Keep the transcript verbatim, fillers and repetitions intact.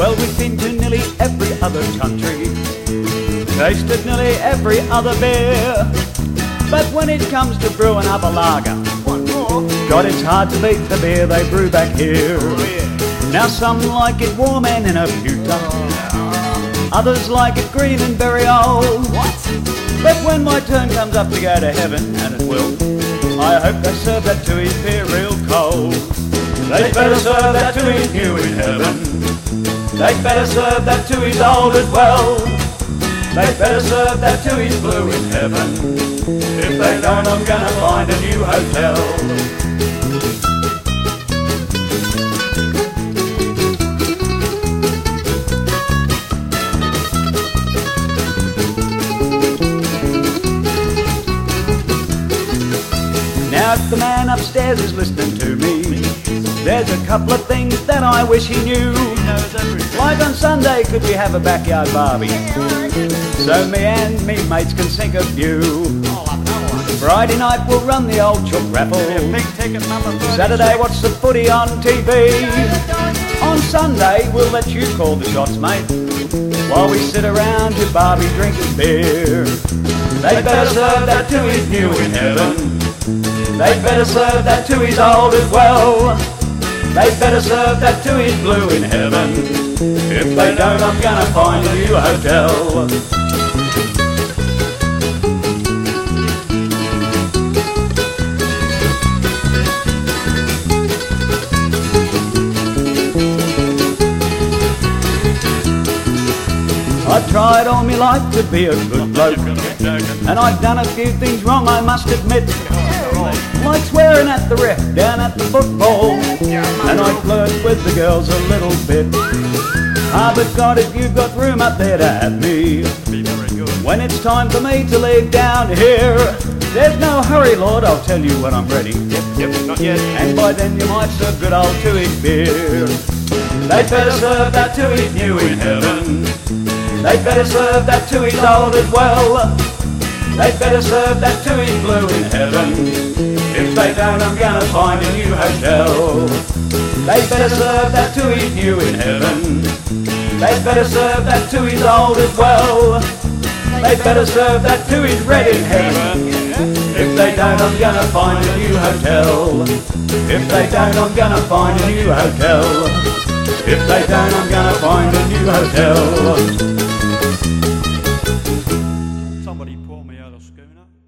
Well, we've been to nearly every other country, tasted nearly every other beer, but when it comes to brewing up a lager, One more. God, it's hard to beat the beer they brew back here. Oh, yeah. Now some like it warm and in a pewter, others like it green and very old. What? But when my turn comes up to go to heaven, and it will, I hope they serve that to his beer real cold. They'd better serve that to his new in heaven. They'd better serve that to his old as well. They'd better serve that to his blue in heaven. If they don't, I'm gonna find a new hotel. Now if the man upstairs is listening to me, there's a couple of things that I wish he knew. Like on Sunday, could we have a backyard barbie, so me and me mates can sink a few. Friday night we'll run the old chook raffle. Saturday watch the footy on T V. On Sunday we'll let you call the shots, mate, while we sit around your barbie drinking beer. They better serve that to his new in heaven. They better serve that to his old as well. They better serve that to his blue in heaven. If they don't, I'm gonna find a new hotel. I've tried all my life to be a good bloke, and I've done a few things wrong, I must admit. Like swearing at the ref down at the football, and I flirt with the girls a little bit. Ah, but God, if you've got room up there to have me, when it's time for me to leave down here, there's no hurry, Lord, I'll tell you when I'm ready. Yep, yep, not yet. And by then you might serve good old Tooheys beer. They'd better serve that to his new in heaven. They'd better serve that to his old as well. They'd better serve that to his blue in heaven. If they don't, I'm gonna find a new hotel. They'd better serve that to his new in heaven. They'd better serve that to his old as well. They'd better serve that to his red in heaven. If they don't, I'm gonna find a new hotel. If they don't, I'm gonna find a new hotel. If they don't, I'm gonna find a new hotel. Somebody pull me out of schooner.